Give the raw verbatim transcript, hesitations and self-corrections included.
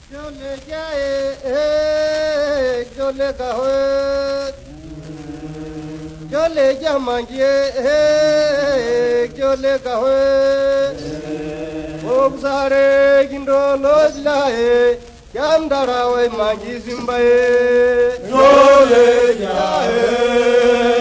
Jole jaye, jole kahoe, jole jamanje, jole kahoe, obsare gindolo jaye, jamdara we manji simbaye, jole jaye.